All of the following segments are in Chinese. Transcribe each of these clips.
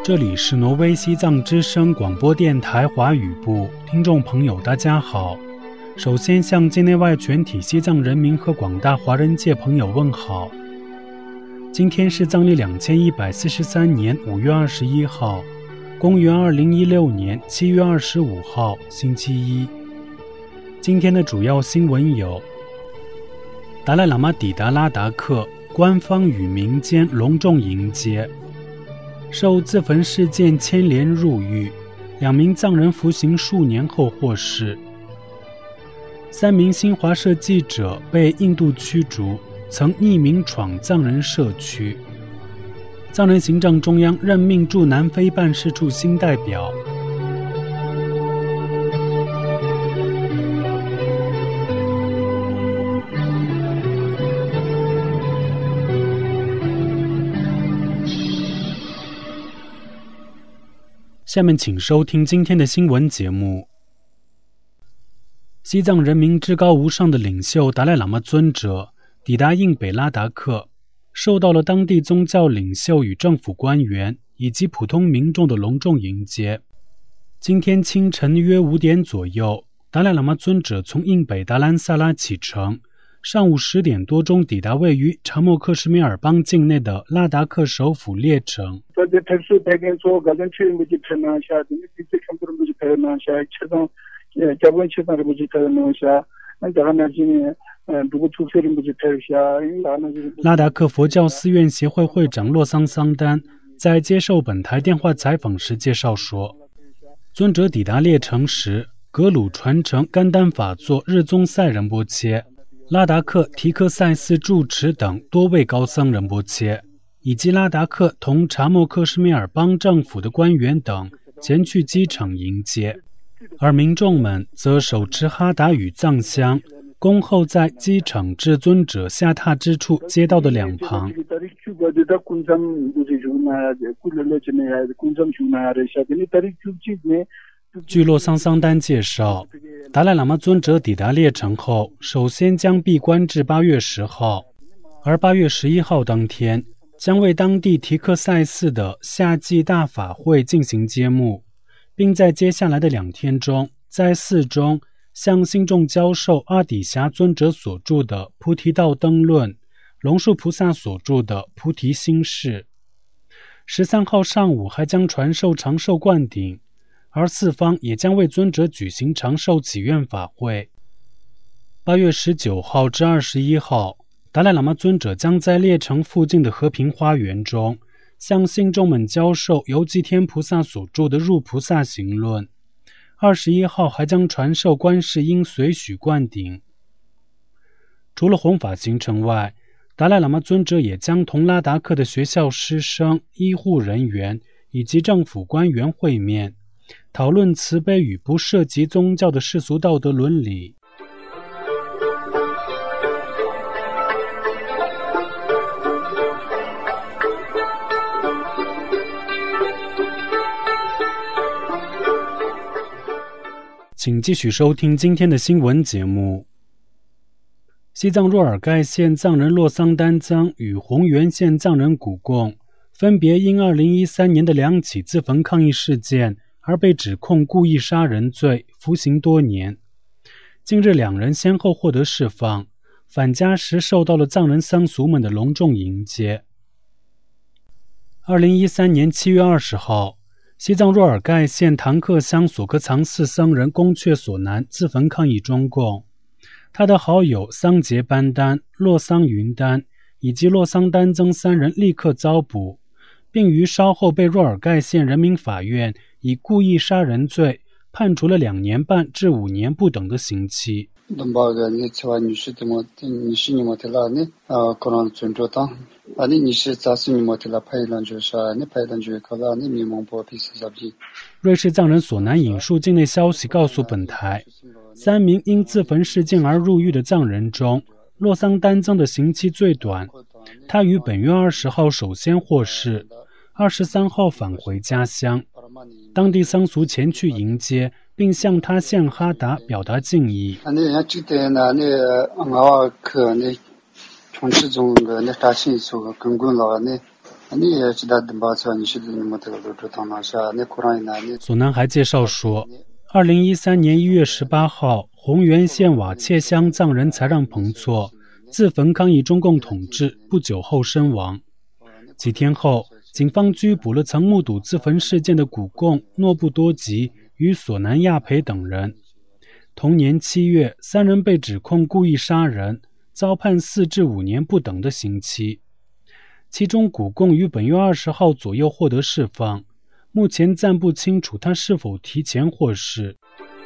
这里是挪威西藏之声广播电台华语部，听众朋友大家好。首先向境内外全体西藏人民和广大华人界朋友问好。今天是藏历2143年5月21号，公元2016年7月25号，星期一。今天的主要新闻有：达赖喇嘛抵达拉达克，官方与民间隆重迎接；受自焚事件牵连入狱，2名藏人服刑数年后获释；3名新华社记者被印度驱逐，曾匿名闯藏人社区；藏人行政中央任命驻南非办事处新代表。下面请收听今天的新闻节目。西藏人民至高无上的领袖达赖喇嘛尊者抵达印北拉达克，受到了当地宗教领袖与政府官员以及普通民众的隆重迎接。今天清晨约5点左右，达赖喇嘛尊者从印北达兰萨拉启程，上午10点多钟抵达位于查莫克什米尔邦境内的拉达克首府列城。拉达克佛教寺院协会会长洛桑桑丹在接受本台电话采访时介绍说，尊者抵达列城时，格鲁传承甘丹法座日宗赛仁波切、拉达克提克塞寺住持等多位高僧仁波切，以及拉达克同查莫克什米尔邦政府的官员等前去机场迎接，而民众们则手持哈达与藏香，恭候在机场至尊者下榻之处街道的两旁。据洛桑桑丹介绍，达赖喇嘛尊者抵达列城后，首先将闭关至8月10号，而8月11号当天将为当地提克塞寺的夏季大法会进行揭幕，并在接下来的2天中，在寺中向信众教授阿底峡尊者所著的《菩提道灯论》，龙树菩萨所著的《菩提心事》。13号上午还将传授长寿灌顶，而四方也将为尊者举行长寿祈愿法会。8月19号至21号，达赖喇嘛尊者将在列城附近的和平花园中，向信众们教授由吉天菩萨所著的《入菩萨行论》。21号还将传授观世音随许灌顶。除了弘法行程外，达赖喇嘛尊者也将同拉达克的学校师生、医护人员以及政府官员会面，讨论慈悲与不涉及宗教的世俗道德伦理。请继续收听今天的新闻节目。西藏若尔盖县藏人洛桑丹增与红原县藏人古贡分别因2013年的2起自焚抗议事件而被指控故意杀人罪，服刑多年。近日2人先后获得释放，返家时受到了藏人僧俗们的隆重迎接。2013年7月20号，西藏若尔盖县唐克乡索克藏寺僧人宫阙索南自焚抗议中共，他的好友桑杰班丹、洛桑云丹以及洛桑丹增3人立刻遭捕，并于稍后被若尔盖县人民法院以故意杀人罪判处了2年半至5年不等的刑期。瑞士藏人索南引述境内消息告诉本台，3名因自焚事件而入狱的藏人中，洛桑丹增的刑期最短，他于本月20号首先获释，23号返回家乡。当地僧俗前去迎接，并向他献哈达表达敬意。 索南还介绍说，2013年1月18号，洪源县瓦切乡藏人才让彭措自焚抗议中共统治，不久后身亡。几天后，警方拘捕了曾目睹自焚事件的古贡、诺布多吉与索南亚培等人。同年7月，3人被指控故意杀人，遭判4至5年不等的刑期。其中古贡于本月20号左右获得释放，目前暂不清楚他是否提前获释。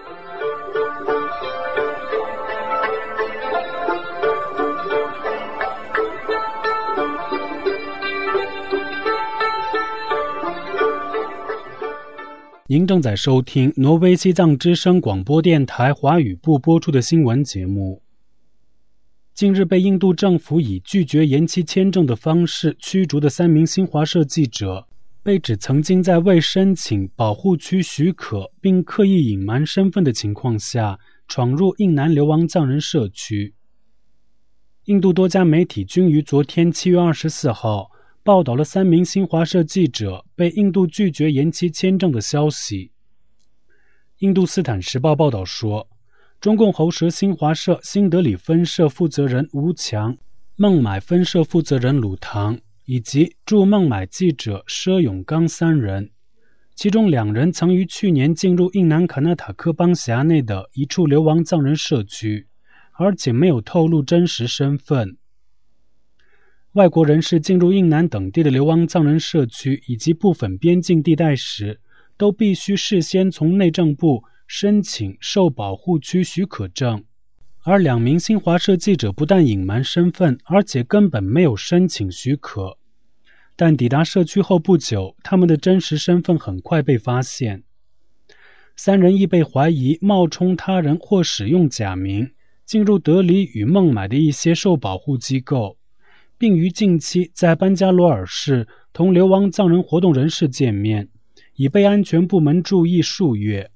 您正在收听挪威西藏之声广播电台华语部播出的新闻节目。近日被印度政府以拒绝延期签证的方式驱逐的3名新华社记者，被指曾经在未申请保护区许可并刻意隐瞒身份的情况下，闯入印南流亡藏人社区。印度多家媒体均于昨天7月24号报道了3名新华社记者被印度拒绝延期签证的消息。印度斯坦时报报道说，中共喉舌新华社新德里分社负责人吴强、孟买分社负责人鲁唐以及驻孟买记者佘永刚3人，其中2人曾于去年进入印南卡纳塔克邦辖内的一处流亡藏人社区，而且没有透露真实身份。外国人士进入印南等地的流亡藏人社区以及部分边境地带时，都必须事先从内政部申请受保护区许可证，而2名新华社记者不但隐瞒身份，而且根本没有申请许可。但抵达社区后不久，他们的真实身份很快被发现。3人亦被怀疑冒充他人或使用假名，进入德里与孟买的一些受保护机构，并于近期在班加罗尔市同流亡藏人活动人士见面，已被安全部门注意数月。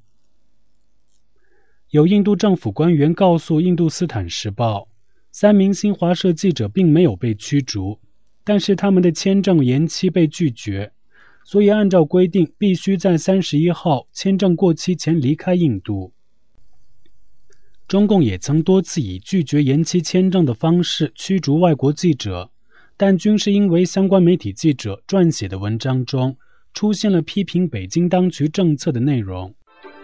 有印度政府官员告诉印度斯坦时报，3名新华社记者并没有被驱逐，但是他们的签证延期被拒绝，所以按照规定必须在31号签证过期前离开印度。中共也曾多次以拒绝延期签证的方式驱逐外国记者，但均是因为相关媒体记者撰写的文章中出现了批评北京当局政策的内容。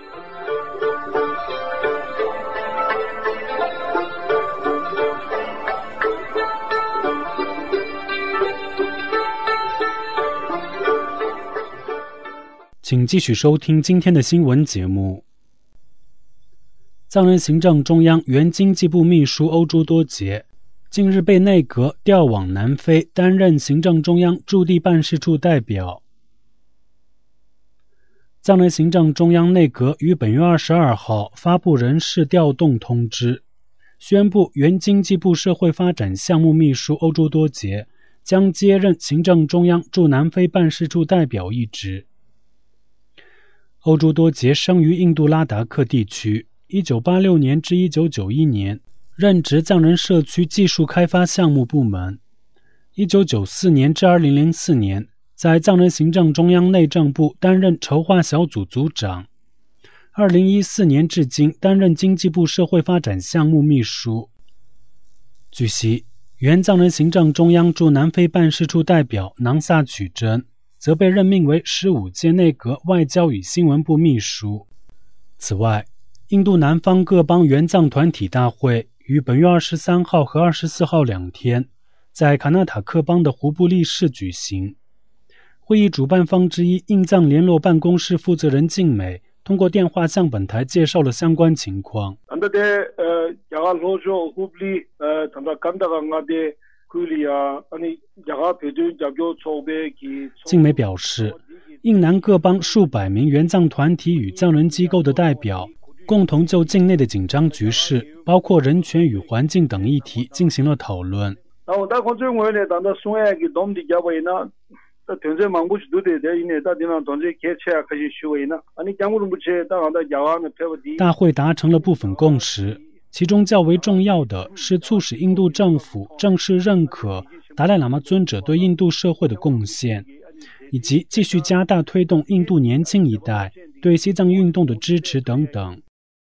请继续收听今天的新闻节目。藏人行政中央原经济部秘书欧朱多杰近日被内阁调往南非担任行政中央驻地办事处代表。藏人行政中央内阁于本月22号发布人事调动通知，宣布原经济部社会发展项目秘书欧朱多杰将接任行政中央驻南非办事处代表一职。欧朱多杰生于印度拉达克地区，1986年至1991年任职藏人社区技术开发项目部门，1994年至2004年在藏人行政中央内政部担任筹划小组组长，2014年至今担任经济部社会发展项目秘书。据悉，原藏人行政中央驻南非办事处代表囊萨曲珍则被任命为15届内阁外交与新闻部秘书。此外，印度南方各邦原藏团体大会于本月23号和24号2天在卡纳塔克邦的胡布利市举行。会议主办方之一印藏联络办公室负责人静美通过电话向本台介绍了相关情况。静美表示，印南各邦数百名原藏团体与藏人机构的代表共同就境内的紧张局势，包括人权与环境等议题进行了讨论。大会达成了部分共识，其中较为重要的是促使印度政府正式认可达赖喇嘛尊者对印度社会的贡献，以及继续加大推动印度年轻一代对西藏运动的支持等等。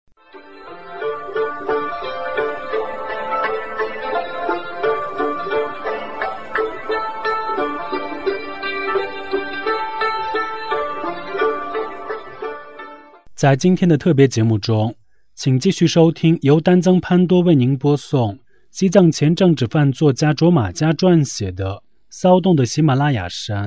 在今天的特别节目中，请继续收听由丹增潘多为您播送西藏前政治犯作家卓玛嘉撰写的《骚动的喜马拉雅山》。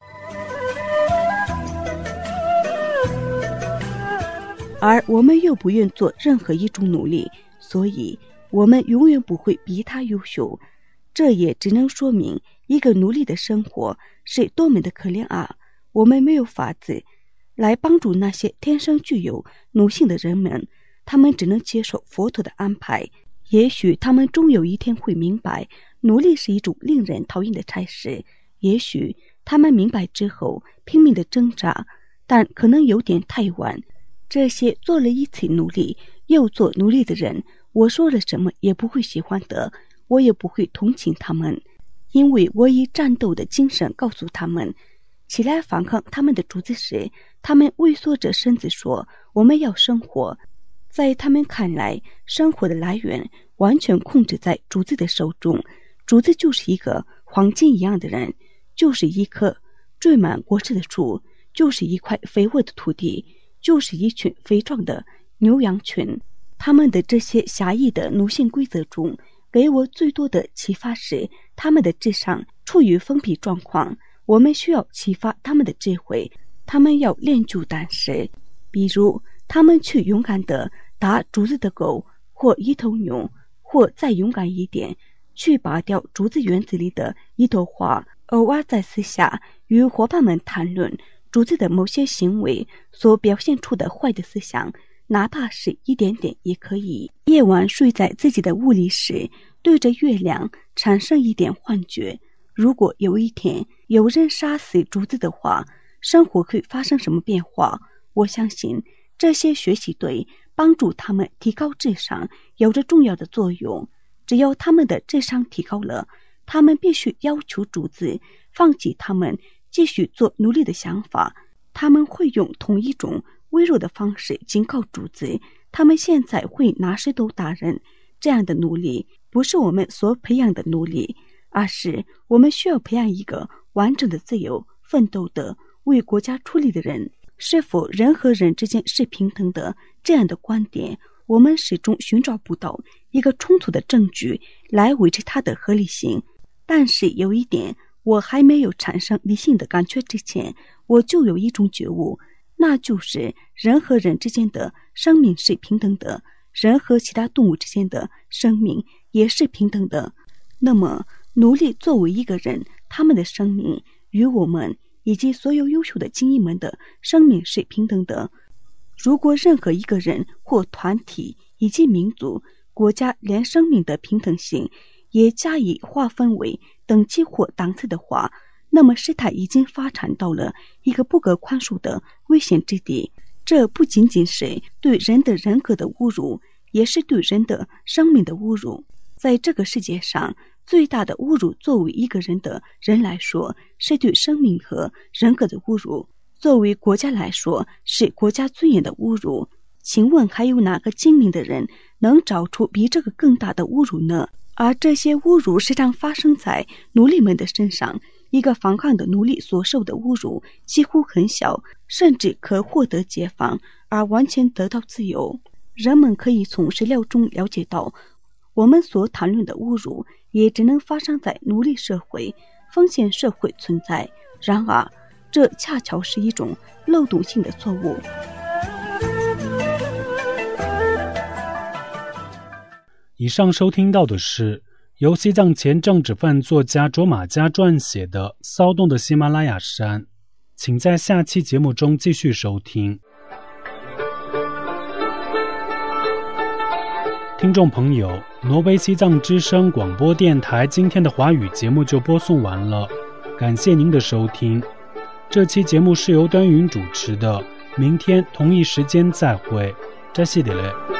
而我们又不愿做任何一种努力，所以我们永远不会比他优秀。这也只能说明一个奴隶的生活是多么的可怜啊！我们没有法子来帮助那些天生具有奴性的人们，他们只能接受佛陀的安排。也许他们终有一天会明白，奴隶是一种令人讨厌的差事。也许他们明白之后拼命的挣扎，但可能有点太晚。这些做了一次奴隶又做奴隶的人，我说了什么也不会喜欢的，我也不会同情他们，因为我以战斗的精神告诉他们，起来反抗他们的主子时，他们畏缩着身子说，我们要生活。在他们看来，生活的来源完全控制在主子的手中，主子就是一个黄金一样的人，就是一棵缀满果实的树，就是一块肥沃的土地，就是一群肥壮的牛羊群。他们的这些狭义的奴性规则中，给我最多的启发是他们的智商处于封闭状况。我们需要启发他们的智慧，他们要练就胆识，比如他们去勇敢地打主子的狗，或一头牛，或再勇敢一点，去拔掉主子园子里的一朵花。偶尔在私下与伙伴们谈论主子的某些行为所表现出的坏的思想，哪怕是一点点也可以。夜晚睡在自己的屋里时，对着月亮产生一点幻觉。如果有一天有人杀死主子的话，生活会发生什么变化？我相信这些学习对帮助他们提高智商有着重要的作用。只要他们的智商提高了，他们必须要求主子放弃他们继续做奴隶的想法。他们会用同一种微弱的方式警告主子，他们现在会拿石头打人。这样的奴隶不是我们所培养的奴隶，而是我们需要培养一个完整的自由奋斗的为国家出力的人。是否人和人之间是平等的这样的观点，我们始终寻找不到一个充足的证据来维持它的合理性。但是有一点，我还没有产生理性的感觉之前，我就有一种觉悟，那就是人和人之间的生命是平等的，人和其他动物之间的生命也是平等的。那么奴隶作为一个人，他们的生命与我们以及所有优秀的精英们的生命是平等的。如果任何一个人或团体以及民族、国家连生命的平等性也加以划分为等级或档次的话，那么事态已经发展到了一个不可宽恕的危险之地。这不仅仅是对人的人格的侮辱，也是对人的生命的侮辱。在这个世界上，最大的侮辱作为一个人的人来说，是对生命和人格的侮辱；作为国家来说，是国家尊严的侮辱。请问还有哪个精明的人能找出比这个更大的侮辱呢？而这些侮辱时常发生在奴隶们的身上。一个反抗的奴隶所受的侮辱几乎很小，甚至可获得解放而完全得到自由。人们可以从史料中了解到，我们所谈论的侮辱也只能发生在奴隶社会、封建社会存在。然而，这恰巧是一种漏洞性的错误。 以上收听到的是由西藏前政治犯作家卓玛嘉撰写的《骚动的喜马拉雅山》，请在下期节目中继续收听。听众朋友，挪威西藏之声广播电台今天的华语节目就播送完了，感谢您的收听。这期节目是由端云主持的，明天同一时间再会，扎西德勒。